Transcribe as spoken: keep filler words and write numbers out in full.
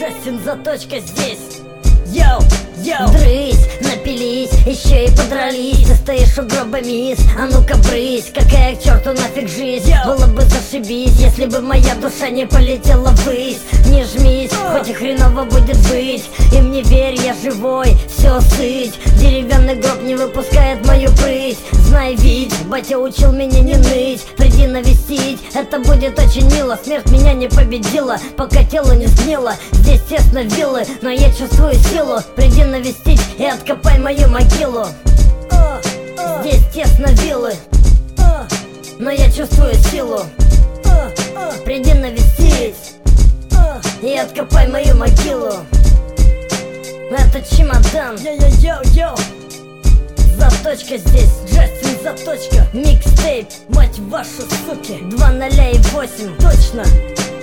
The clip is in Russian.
Джастин, заточка здесь. Йоу, йоу. Дрысь, напились, еще и подрались. Ты стоишь у гроба, мисс, а ну-ка брысь. Какая к черту нафиг жизнь, йоу. Было бы зашибись, если бы моя душа не полетела ввысь. Не жмись, хоть и хреново будет быть. И мне верь, я живой, все сыть. Деревянный гроб не выпускает мою прыть. Знай, ведь батя учил меня не ныть. Приди навестить, это будет очень мило. Смерть меня не победила, пока тело не сгнило. Здесь тесно виллы, но я чувствую силу. Приди навестить и откопай мою могилу. Здесь тесно виллы, но я чувствую силу. Приди навестить и откопай мою могилу. Это чемодан. Йо-йо-йо-йо. Заточка здесь, Джастин, заточка. Микстейп, мать вашу, суки. Два ноля и восемь, точно.